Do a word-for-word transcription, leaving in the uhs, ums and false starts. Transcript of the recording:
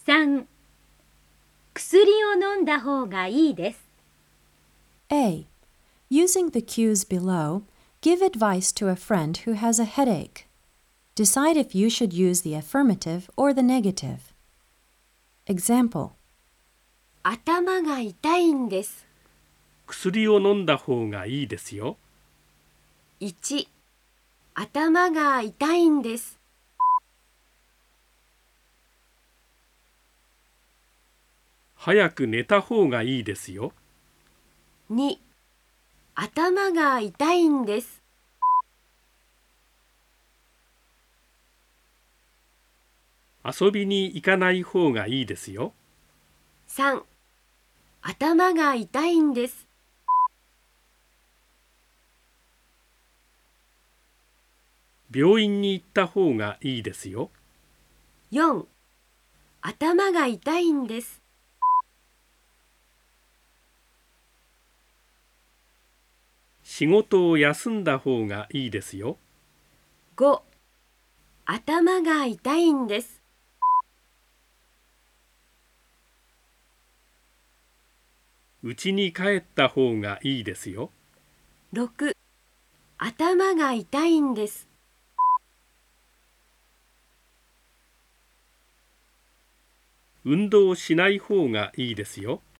さん、薬を飲んだ方がいいです。 A. Using the cues below, give advice to a friend who has a headache. Decide if you should use the affirmative or the negative. Example: 頭が痛いんです。 薬を飲んだ方がいいですよ。 いち、頭が痛いんです。 早く寝た方がいいですよ。 に、頭が痛いんです。 遊びに行かない方がいいですよ。 さん、頭が痛いんです。 病院に行った方がいいですよ。 よん、頭が痛いんです。 仕事を休んだ方がいいですよ。 ご、頭が痛いんです。 家に帰った方がいいですよ。 ろく、頭が痛いんです。 運動しない方がいいですよ。